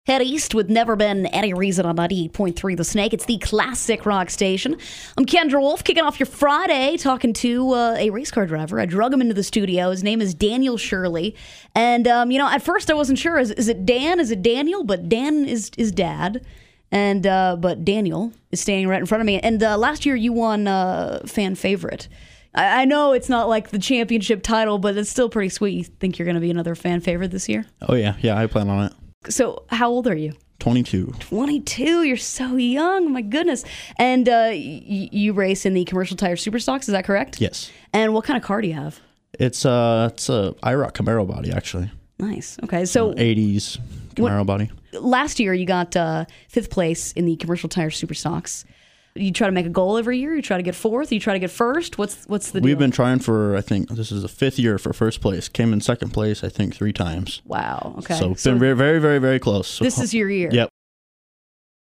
Head east with Never Been Any Reason on 98.3 The Snake. It's the classic rock station. I'm Kendra Wolf, kicking off your Friday, talking to a race car driver. I drug him into the studio. His name is Daniel Shirley. And, at first I wasn't sure. Is it Dan? Is it Daniel? But Dan is dad. And but Daniel is standing right in front of me. And last year you won Fan Favorite. I know it's not like the championship title, but it's still pretty sweet. You think you're going to be another Fan Favorite this year? Oh, yeah. Yeah, I plan on it. So how old are you? 22. 22. You're so young. My goodness. And you race in the Commercial Tire Superstocks. Is that correct? Yes. And what kind of car do you have? It's a IROC Camaro body, actually. Nice. Okay. So 80s Camaro body. Last year you got 5th place in the Commercial Tire Superstocks. You try to make a goal every year? You try to get 4th? You try to get 1st? What's the deal? We've been trying for, I think, this is the 5th year for first place. Came in 2nd place, I think, 3 times. Wow. Okay. So it's been very, very, very, very close. This is your year. Yep.